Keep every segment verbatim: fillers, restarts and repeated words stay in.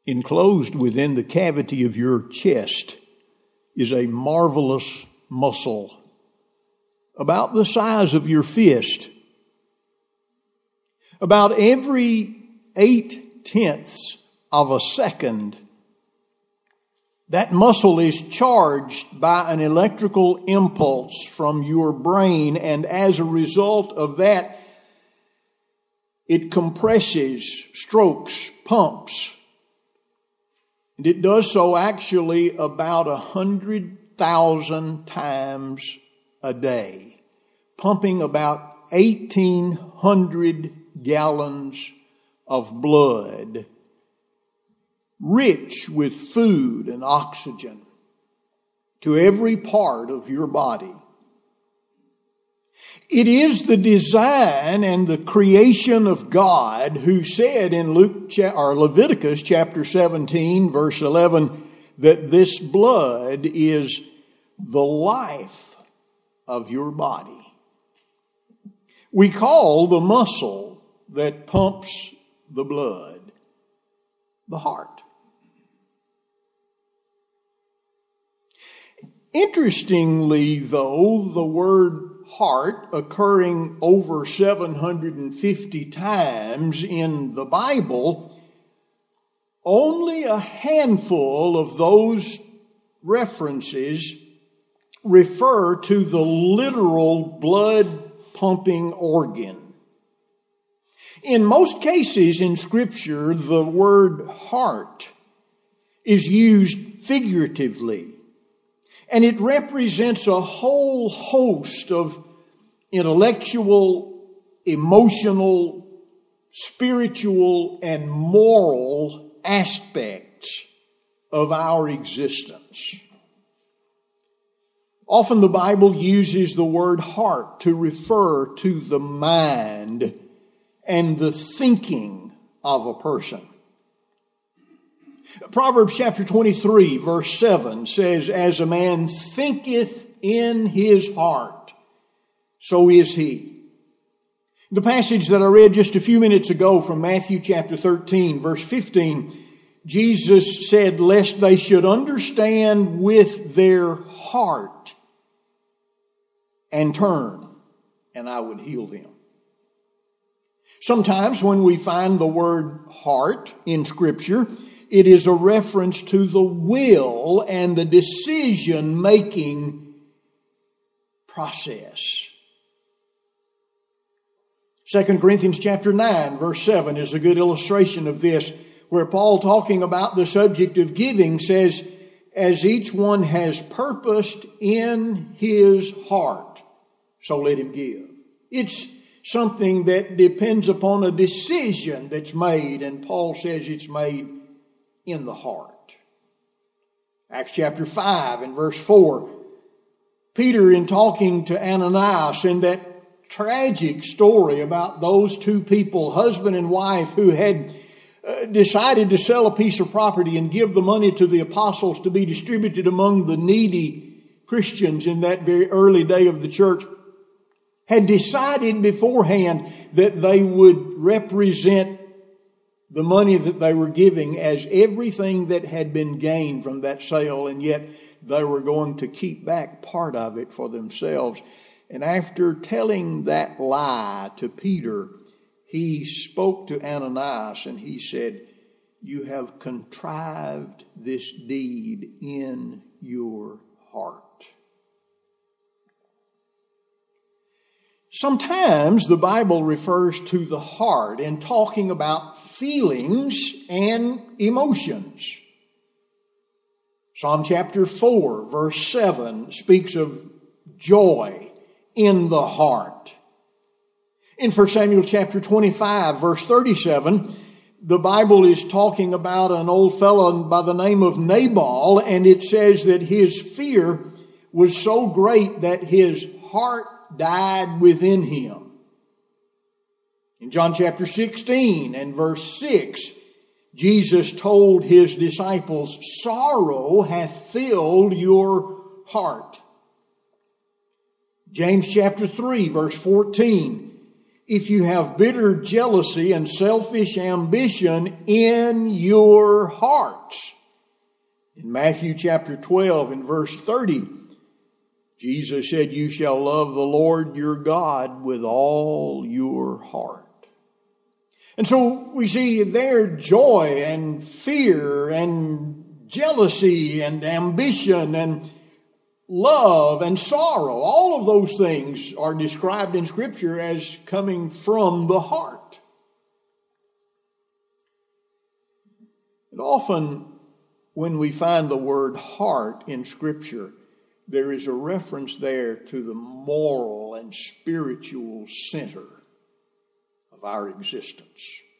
Enclosed within the cavity of your chest is a marvelous muscle about the size of your fist. About every eight tenths of a second, that muscle is charged by an electrical impulse from your brain, and as a result of that, it compresses, strokes, pumps. And it does so actually about a hundred thousand times a day, pumping about eighteen hundred gallons of blood, rich with food and oxygen, to every part of your body. It is the design and the creation of God, who said in Luke or Leviticus chapter seventeen, verse eleven, that this blood is the life of your body. We call the muscle that pumps the blood the heart. Interestingly, though, the word heart, occurring over seven hundred fifty times in the Bible, only a handful of those references refer to the literal blood pumping organ. In most cases in Scripture, the word heart is used figuratively, and it represents a whole host of intellectual, emotional, spiritual, and moral aspects of our existence. Often the Bible uses the word heart to refer to the mind and the thinking of a person. Proverbs chapter twenty-three, verse seven says, "As a man thinketh in his heart, so is he." The passage that I read just a few minutes ago from Matthew chapter thirteen, verse fifteen, Jesus said, "Lest they should understand with their heart and turn, and I would heal them." Sometimes when we find the word heart in Scripture, it is a reference to the will and the decision-making process. Second Corinthians chapter nine, verse seven is a good illustration of this, where Paul, talking about the subject of giving, says, "As each one has purposed in his heart, so let him give." It's something that depends upon a decision that's made, and Paul says it's made in the heart. Acts chapter five and verse four, Peter, in talking to Ananias in that tragic story about those two people, husband and wife, who had uh, decided to sell a piece of property and give the money to the apostles to be distributed among the needy Christians in that very early day of the church, had decided beforehand that they would represent the money that they were giving as everything that had been gained from that sale, and yet they were going to keep back part of it for themselves. And after telling that lie to Peter, he spoke to Ananias and he said, "You have contrived this deed in your heart." Sometimes the Bible refers to the heart in talking about feelings and emotions. Psalm chapter four, verse seven speaks of joy in the heart. In First Samuel chapter twenty-five, verse thirty-seven, the Bible is talking about an old fellow by the name of Nabal, and it says that his fear was so great that his heart died within him. In John chapter sixteen and verse six, Jesus told his disciples, "Sorrow hath filled your heart." James chapter three, verse fourteen, if you have bitter jealousy and selfish ambition in your hearts. In Matthew chapter twelve and verse thirty, Jesus said, you shall love the Lord your God with all your heart. And so we see there joy and fear and jealousy and ambition and love and sorrow. All of those things are described in Scripture as coming from the heart. And often when we find the word heart in Scripture, there is a reference there to the moral and spiritual center of our existence.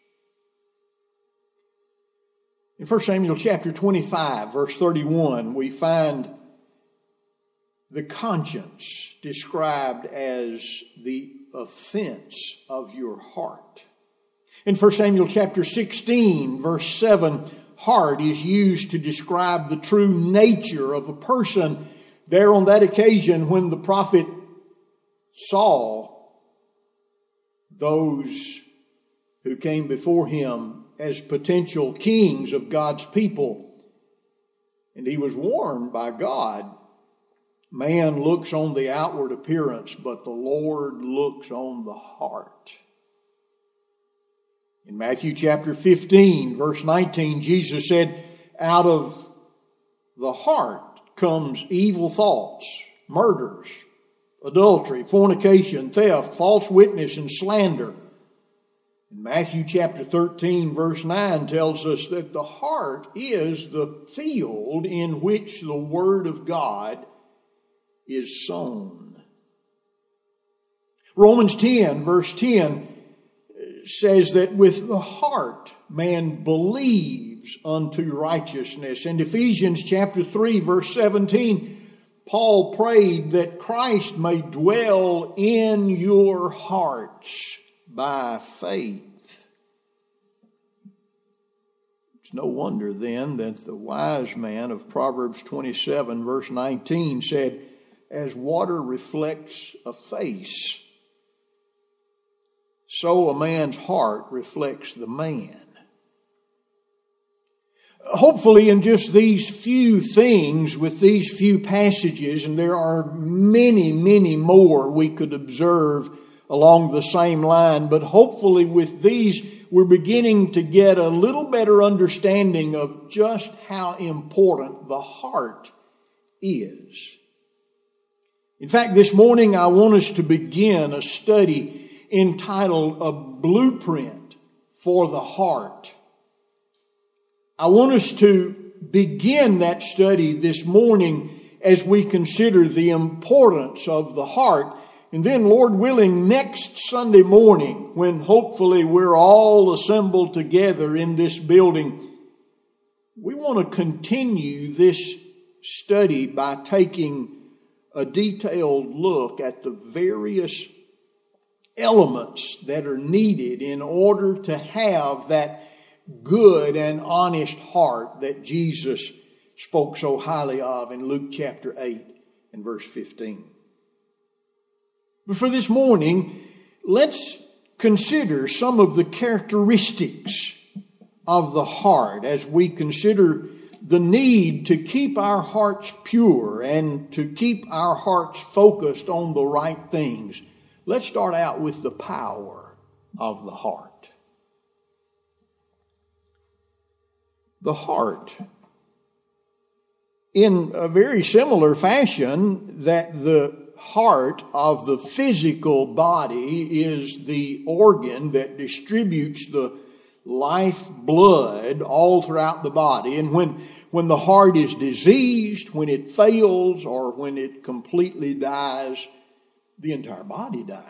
In First Samuel chapter twenty-five, verse thirty-one, we find the conscience described as the offense of your heart. In First Samuel chapter sixteen, verse seven, heart is used to describe the true nature of a person. There on that occasion when the prophet saw those who came before him as potential kings of God's people, and he was warned by God, man looks on the outward appearance, but the Lord looks on the heart. In Matthew chapter fifteen, verse nineteen, Jesus said, out of the heart comes evil thoughts, murders, adultery, fornication, theft, false witness, and slander. And Matthew chapter thirteen, verse nine tells us that the heart is the field in which the Word of God is sown. Romans ten, verse ten says that with the heart man believes unto righteousness. And Ephesians chapter three, verse seventeen, Paul prayed that Christ may dwell in your hearts by faith. It's no wonder then that the wise man of Proverbs twenty-seven, verse nineteen said, as water reflects a face, so a man's heart reflects the man. Hopefully in just these few things, with these few passages, and there are many, many more we could observe along the same line, but hopefully with these we're beginning to get a little better understanding of just how important the heart is. In fact, this morning I want us to begin a study entitled A Blueprint for the Heart. I want us to begin that study this morning as we consider the importance of the heart. And then, Lord willing, next Sunday morning, when hopefully we're all assembled together in this building, we want to continue this study by taking a detailed look at the various elements that are needed in order to have that good and honest heart that Jesus spoke so highly of in Luke chapter eight and verse fifteen. But for this morning, let's consider some of the characteristics of the heart as we consider the need to keep our hearts pure and to keep our hearts focused on the right things. Let's start out with the power of the heart. The heart, in a very similar fashion that the heart of the physical body is the organ that distributes the life blood all throughout the body. And when, when the heart is diseased, when it fails, or when it completely dies, the entire body dies.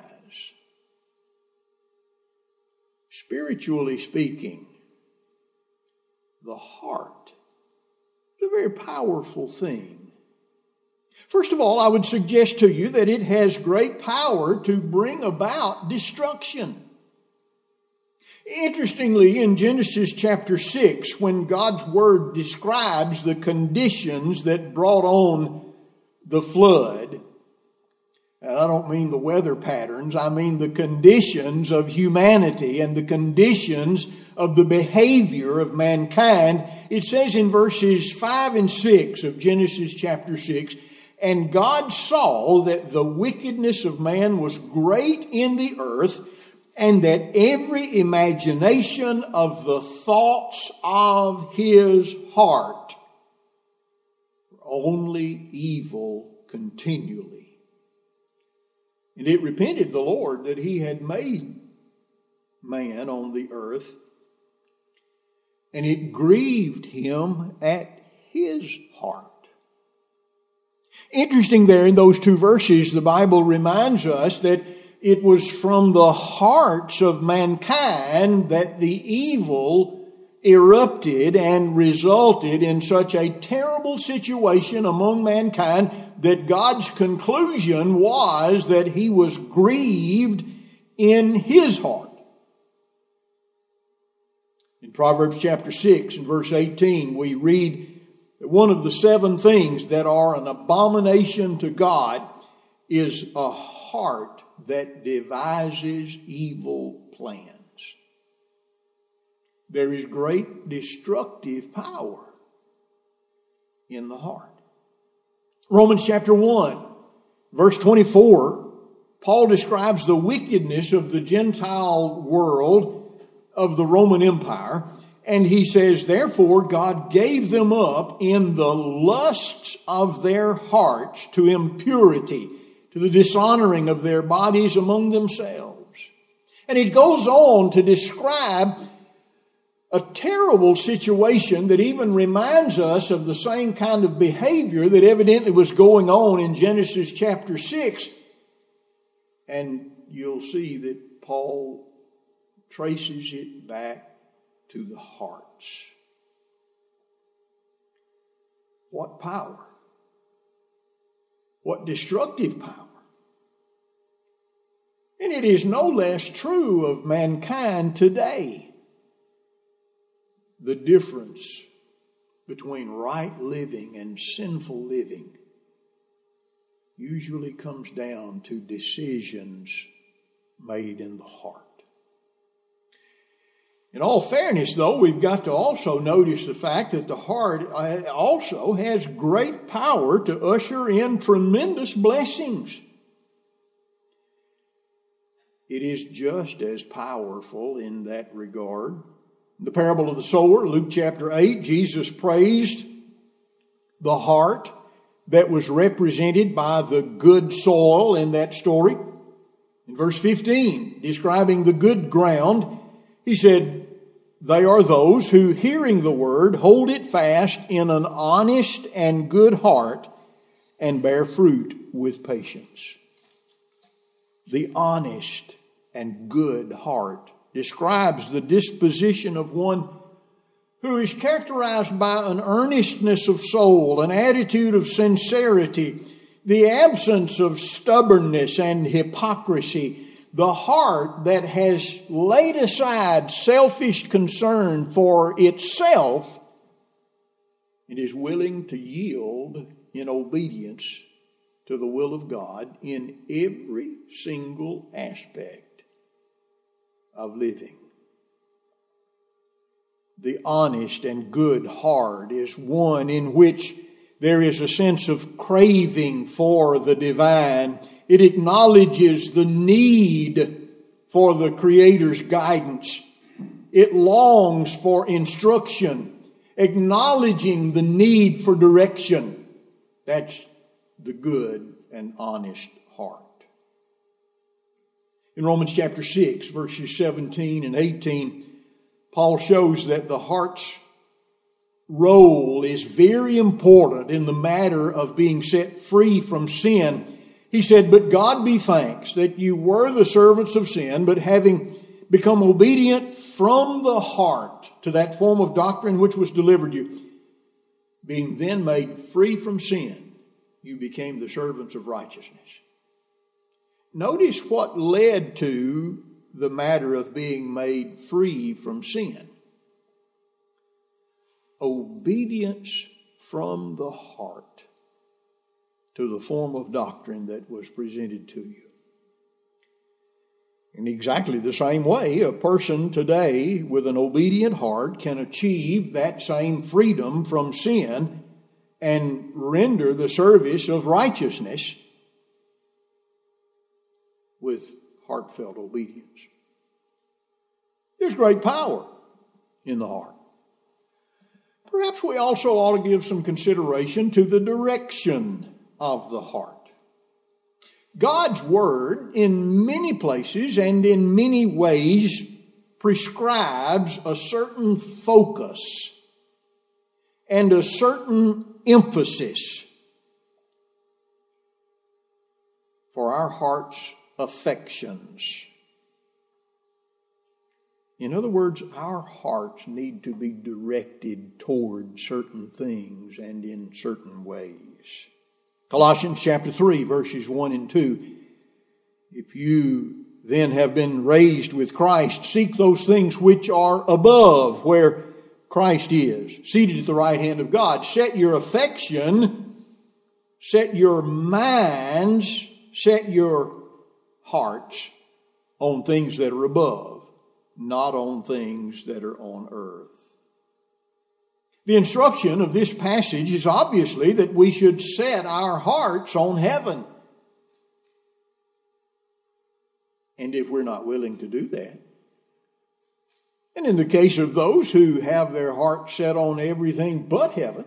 Spiritually speaking, the heart is a very powerful thing. First of all, I would suggest to you that it has great power to bring about destruction. Interestingly, in Genesis chapter six, when God's Word describes the conditions that brought on the flood, And I don't mean the weather patterns, I mean the conditions of humanity and the conditions of the behavior of mankind. It says in verses five and six of Genesis chapter six, "And God saw that the wickedness of man was great in the earth, and that every imagination of the thoughts of his heart were only evil continually. And it repented the Lord that he had made man on the earth, and it grieved him at his heart." Interesting there in those two verses, the Bible reminds us that it was from the hearts of mankind that the evil erupted and resulted in such a terrible situation among mankind that God's conclusion was that he was grieved in his heart. In Proverbs chapter six and verse eighteen, we read that one of the seven things that are an abomination to God is a heart that devises evil plans. There is great destructive power in the heart. Romans chapter one, verse twenty-four, Paul describes the wickedness of the Gentile world of the Roman Empire, and he says, "Therefore God gave them up in the lusts of their hearts to impurity, to the dishonoring of their bodies among themselves." And he goes on to describe a terrible situation that even reminds us of the same kind of behavior that evidently was going on in Genesis chapter six. And you'll see that Paul traces it back to the hearts. What power? What destructive power? And it is no less true of mankind today. The difference between right living and sinful living usually comes down to decisions made in the heart. In all fairness, though, we've got to also notice the fact that the heart also has great power to usher in tremendous blessings. It is just as powerful in that regard. In the parable of the sower, Luke chapter eight, Jesus praised the heart that was represented by the good soil in that story. In verse fifteen, describing the good ground, he said, "They are those who, hearing the word, hold it fast in an honest and good heart and bear fruit with patience." The honest and good heart describes the disposition of one who is characterized by an earnestness of soul, an attitude of sincerity, the absence of stubbornness and hypocrisy, the heart that has laid aside selfish concern for itself and is willing to yield in obedience to the will of God in every single aspect of living. The honest and good heart is one in which there is a sense of craving for the divine. It acknowledges the need for the Creator's guidance. It longs for instruction, acknowledging the need for direction. That's the good and honest heart. In Romans chapter six, verses seventeen and eighteen, Paul shows that the heart's role is very important in the matter of being set free from sin. He said, "But God be thanks that you were the servants of sin, but having become obedient from the heart to that form of doctrine which was delivered you, being then made free from sin, you became the servants of righteousness." Notice what led to the matter of being made free from sin. Obedience from the heart. to the form of doctrine that was presented to you. In exactly the same way, a person today with an obedient heart can achieve that same freedom from sin and render the service of righteousness with heartfelt obedience. There's great power in the heart. Perhaps we also ought to give some consideration to the direction of the heart. God's Word, in many places and in many ways, prescribes a certain focus and a certain emphasis for our heart's affections. In other words, our hearts need to be directed toward certain things and in certain ways. Colossians chapter three, verses one and two. If you then have been raised with Christ, seek those things which are above, where Christ is, seated at the right hand of God. Set your affection, set your minds, set your hearts on things that are above, not on things that are on earth. The instruction of this passage is obviously that we should set our hearts on heaven. And if we're not willing to do that, and in the case of those who have their hearts set on everything but heaven,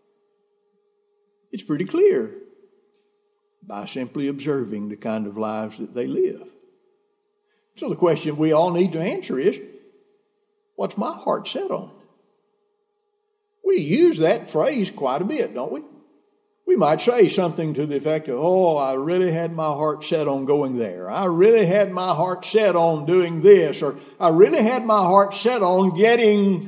it's pretty clear by simply observing the kind of lives that they live. So the question we all need to answer is, what's my heart set on? We use that phrase quite a bit, don't we? We might say something to the effect of, oh, I really had my heart set on going there. I really had my heart set on doing this. Or I really had my heart set on getting...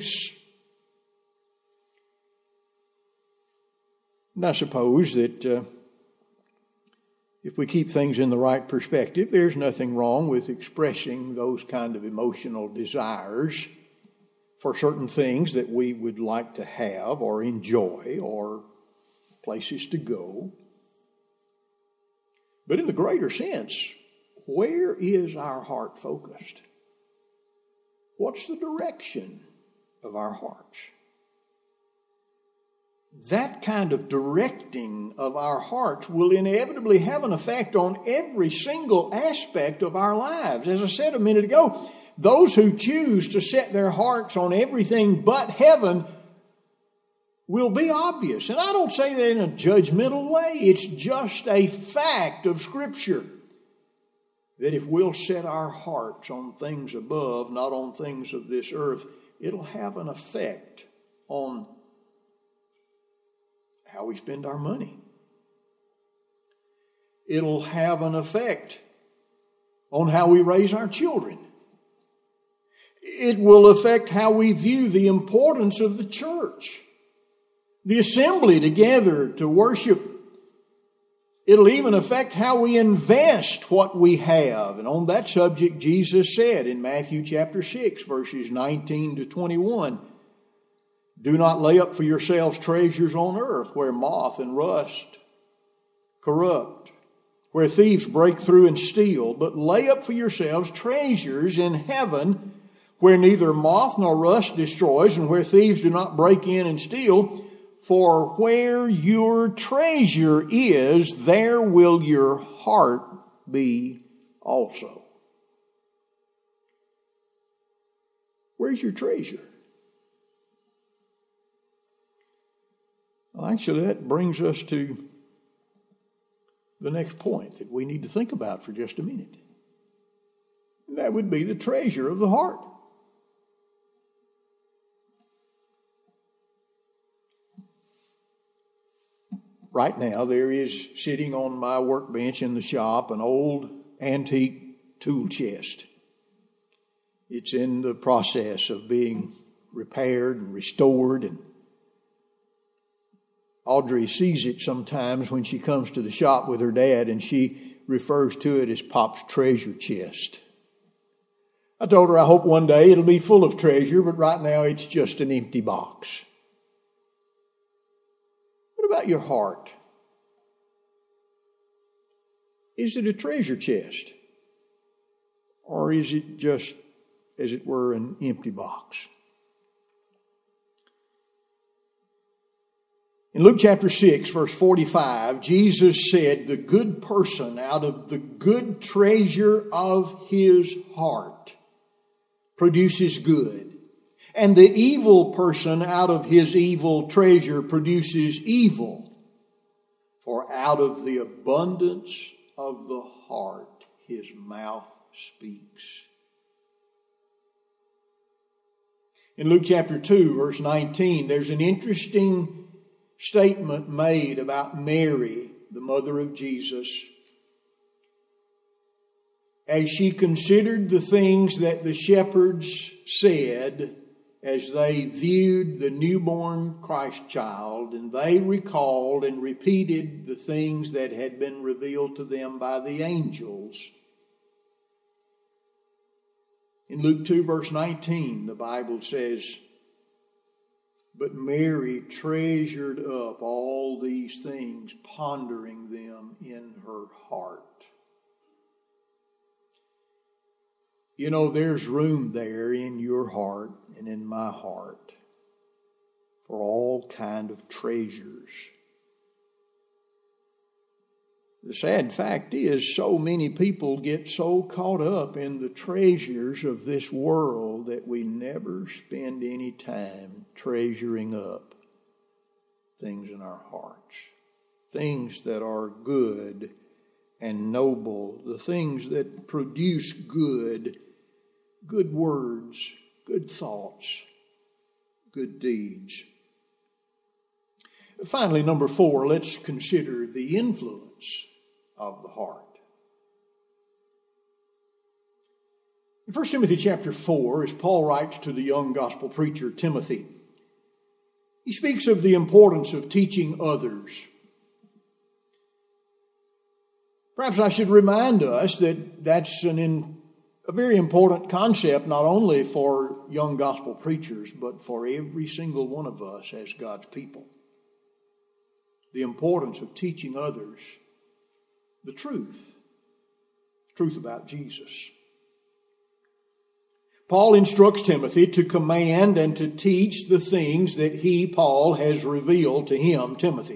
And I suppose that uh, if we keep things in the right perspective, there's nothing wrong with expressing those kind of emotional desires for certain things that we would like to have or enjoy or places to go. But in the greater sense, where is our heart focused? What's the direction of our hearts? That kind of directing of our hearts will inevitably have an effect on every single aspect of our lives. As I said a minute ago, those who choose to set their hearts on everything but heaven will be obvious. And I don't say that in a judgmental way. It's just a fact of Scripture that if we'll set our hearts on things above, not on things of this earth, it'll have an effect on how we spend our money. It'll have an effect on how we raise our children. It will affect how we view the importance of the church, the assembly together to worship. It'll even affect how we invest what we have. And on that subject, Jesus said in Matthew chapter six, verses nineteen to twenty-one, do not lay up for yourselves treasures on earth where moth and rust corrupt, where thieves break through and steal, but lay up for yourselves treasures in heaven where neither moth nor rust destroys and where thieves do not break in and steal. For where your treasure is, there will your heart be also. Where's your treasure? Well, actually, that brings us to the next point that we need to think about for just a minute. And that would be the treasure of the heart. Right now, there is sitting on my workbench in the shop an old antique tool chest. It's in the process of being repaired and restored. And Audrey sees it sometimes when she comes to the shop with her dad, and she refers to it as Pop's treasure chest. I told her I hope one day it'll be full of treasure, but right now it's just an empty box. What about your heart? Is it a treasure chest? Or is it just, as it were, an empty box? In Luke chapter six, verse forty-five, Jesus said, the good person out of the good treasure of his heart produces good, and the evil person out of his evil treasure produces evil. For out of the abundance of the heart his mouth speaks. In Luke chapter two, verse nineteen, there's an interesting statement made about Mary, the mother of Jesus, as she considered the things that the shepherds said as they viewed the newborn Christ child, and they recalled and repeated the things that had been revealed to them by the angels. In Luke two, verse nineteen, the Bible says, but Mary treasured up all these things, pondering them in her heart. You know, there's room there in your heart and in my heart for all kind of treasures. The sad fact is, so many people get so caught up in the treasures of this world that we never spend any time treasuring up things in our hearts, things that are good and noble, the things that produce good, good words, good thoughts, good deeds. Finally, number four, let's consider the influence of the heart. In First Timothy chapter four, as Paul writes to the young gospel preacher Timothy, he speaks of the importance of teaching others. Perhaps I should remind us that that's an in, a very important concept, not only for young gospel preachers, but for every single one of us as God's people. The importance of teaching others the truth, truth about Jesus. Paul instructs Timothy to command and to teach the things that he, Paul, has revealed to him, Timothy.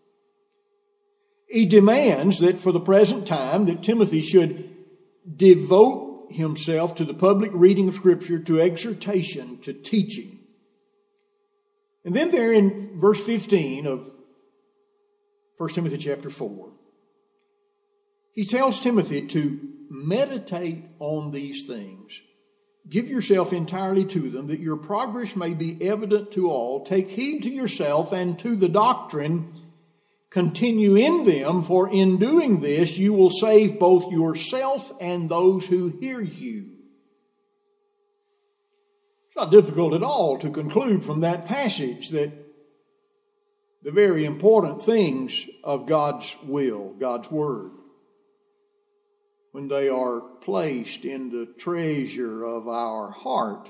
He demands that for the present time that Timothy should devote himself to the public reading of Scripture, to exhortation, to teaching. And then there in verse fifteen of First Timothy chapter four, he tells Timothy to meditate on these things. Give yourself entirely to them, that your progress may be evident to all. Take heed to yourself and to the doctrine. Continue in them, for in doing this you will save both yourself and those who hear you. It's not difficult at all to conclude from that passage that the very important things of God's will, God's Word, when they are placed in the treasure of our heart,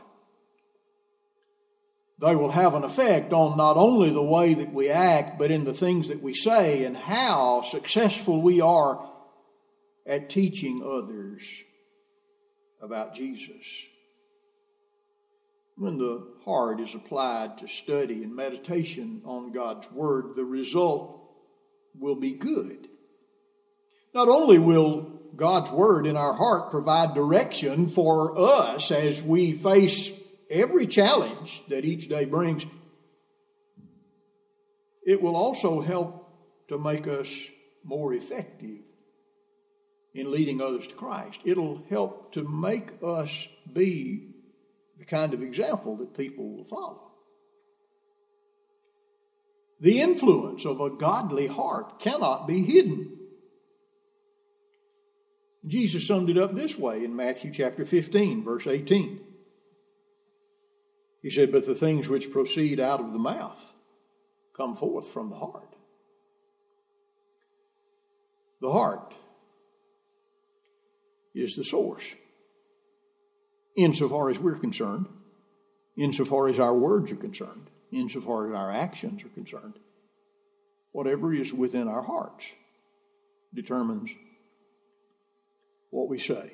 they will have an effect on not only the way that we act, but in the things that we say and how successful we are at teaching others about Jesus. When the heart is applied to study and meditation on God's Word, the result will be good. Not only will God's Word in our heart provide direction for us as we face every challenge that each day brings, it will also help to make us more effective in leading others to Christ. It'll help to make us be the kind of example that people will follow. The influence of a godly heart cannot be hidden. Jesus summed it up this way in Matthew chapter fifteen, verse eighteen. He said, but the things which proceed out of the mouth come forth from the heart. The heart is the source. Insofar as we're concerned, insofar as our words are concerned, insofar as our actions are concerned, whatever is within our hearts determines what we say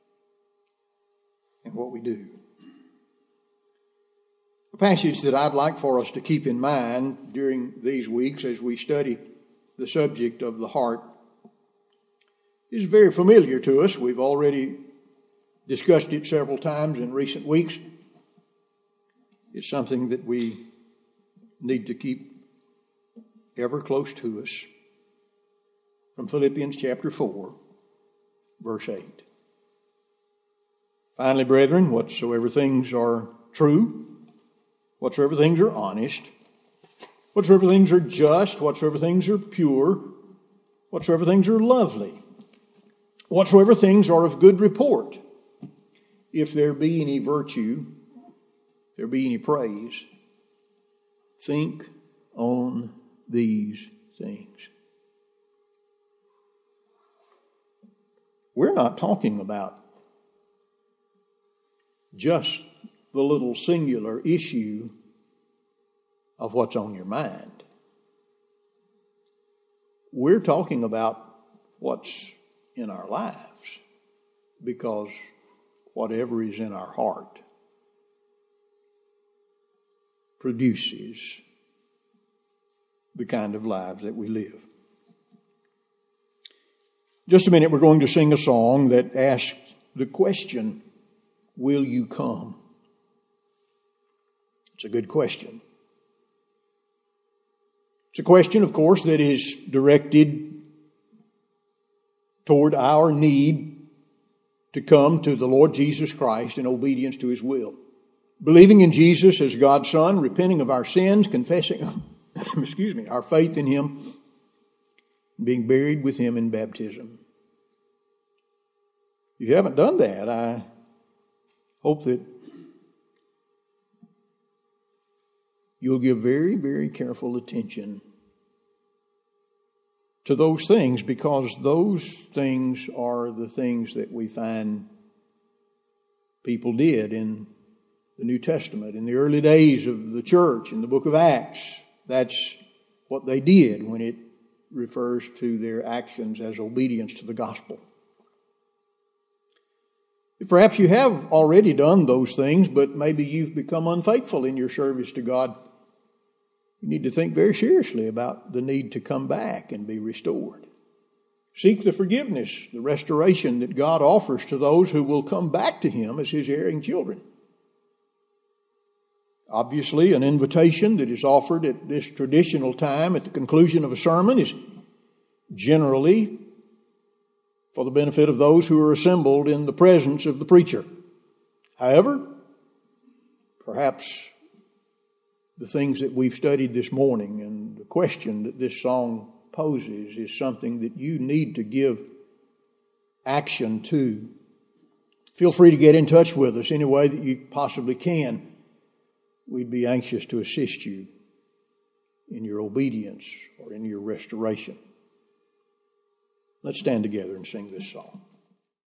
and what we do. A passage that I'd like for us to keep in mind during these weeks as we study the subject of the heart is very familiar to us. We've already discussed it several times in recent weeks. It's something that we need to keep ever close to us. From Philippians chapter four, verse eight. Finally, brethren, whatsoever things are true, whatsoever things are honest, whatsoever things are just, whatsoever things are pure, whatsoever things are lovely, whatsoever things are of good report, if there be any virtue, if there be any praise, think on these things. We're not talking about just the little singular issue of what's on your mind. We're talking about what's in our lives, because whatever is in our heart produces the kind of lives that we live. Just a minute, we're going to sing a song that asks the question, will you come? It's a good question. It's a question, of course, that is directed toward our need to come to the Lord Jesus Christ in obedience to His will. Believing in Jesus as God's Son, repenting of our sins, confessing excuse me, our faith in Him, being buried with Him in baptism. If you haven't done that, I hope that you'll give very, very careful attention to those things, because those things are the things that we find people did in the New Testament. In the early days of the church, in the book of Acts, that's what they did when it refers to their actions as obedience to the gospel. Perhaps you have already done those things, but maybe you've become unfaithful in your service to God. You need to think very seriously about the need to come back and be restored. Seek the forgiveness, the restoration that God offers to those who will come back to Him as His erring children. Obviously, an invitation that is offered at this traditional time at the conclusion of a sermon is generally for the benefit of those who are assembled in the presence of the preacher. However, perhaps the things that we've studied this morning and the question that this song poses is something that you need to give action to. Feel free to get in touch with us any way that you possibly can. We'd be anxious to assist you in your obedience or in your restoration. Let's stand together and sing this song.